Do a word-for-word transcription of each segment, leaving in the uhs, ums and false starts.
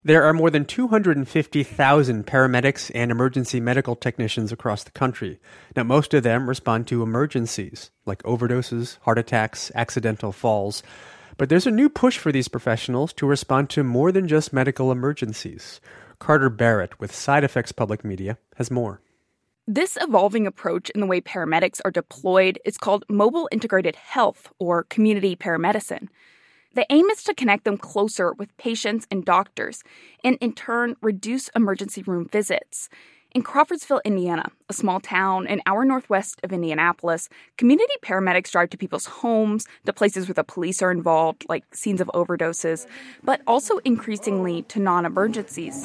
There are more than two hundred fifty thousand paramedics and emergency medical technicians across the country. Now, most of them respond to emergencies, like overdoses, heart attacks, accidental falls. But there's a new push for these professionals to respond to more than just medical emergencies. Carter Barrett with Side Effects Public Media has more. This evolving approach in the way paramedics are deployed is called Mobile Integrated Health, or community paramedicine. The aim is to connect them closer with patients and doctors, and in turn, reduce emergency room visits. In Crawfordsville, Indiana, a small town an hour northwest of Indianapolis, community paramedics drive to people's homes, to places where the police are involved, like scenes of overdoses, but also increasingly to non-emergencies.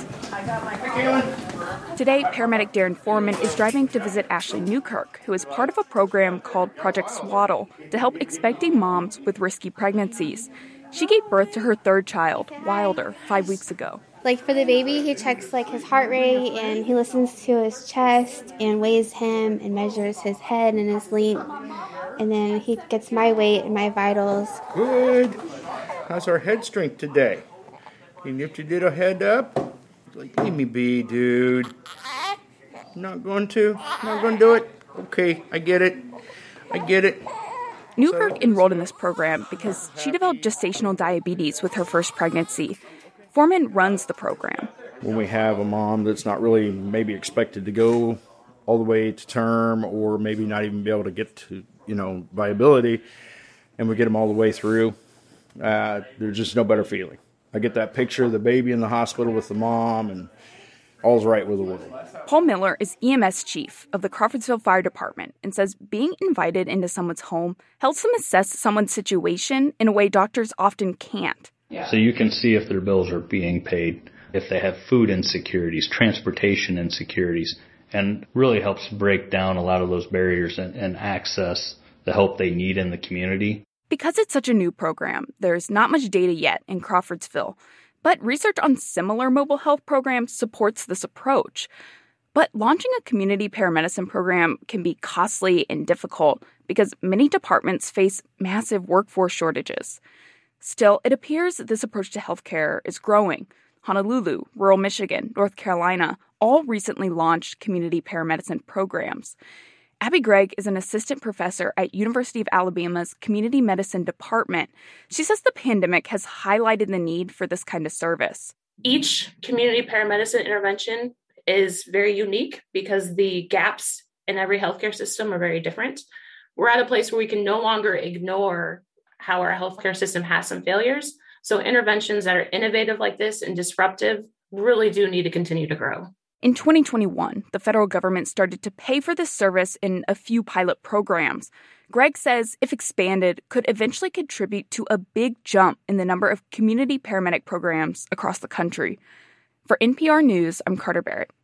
Today, paramedic Darren Foreman is driving to visit Ashley Newkirk, who is part of a program called Project Swaddle to help expecting moms with risky pregnancies. She gave birth to her third child, Wilder, five weeks ago. Like for the baby, he checks like his heart rate and he listens to his chest and weighs him and measures his head and his length. And then he gets my weight and my vitals. Good. How's our head strength today? Can you lift your little head up? Like, leave me be, dude. Not going to? Not going to do it? Okay, I get it. I get it. Newkirk enrolled in this program because she developed gestational diabetes with her first pregnancy. Foreman runs the program. When we have a mom that's not really maybe expected to go all the way to term or maybe not even be able to get to, you know, viability, and we get them all the way through, uh, there's just no better feeling. I get that picture of the baby in the hospital with the mom and all's right with the world. Paul Miller is E M S chief of the Crawfordsville Fire Department and says being invited into someone's home helps them assess someone's situation in a way doctors often can't. So you can see if their bills are being paid, if they have food insecurities, transportation insecurities, and really helps break down a lot of those barriers and, and access the help they need in the community. Because it's such a new program, there's not much data yet in Crawfordsville, but research on similar mobile health programs supports this approach. But launching a community paramedicine program can be costly and difficult because many departments face massive workforce shortages. Still, it appears that this approach to healthcare is growing. Honolulu, rural Michigan, North Carolina all recently launched community paramedicine programs. Abby Gregg is an assistant professor at University of Alabama's Community Medicine Department. She says the pandemic has highlighted the need for this kind of service. Each community paramedicine intervention is very unique because the gaps in every healthcare system are very different. We're at a place where we can no longer ignore how our healthcare system has some failures. So interventions that are innovative like this and disruptive really do need to continue to grow. In twenty twenty-one, the federal government started to pay for this service in a few pilot programs. Gregg says, if expanded, could eventually contribute to a big jump in the number of community paramedic programs across the country. For N P R News, I'm Carter Barrett.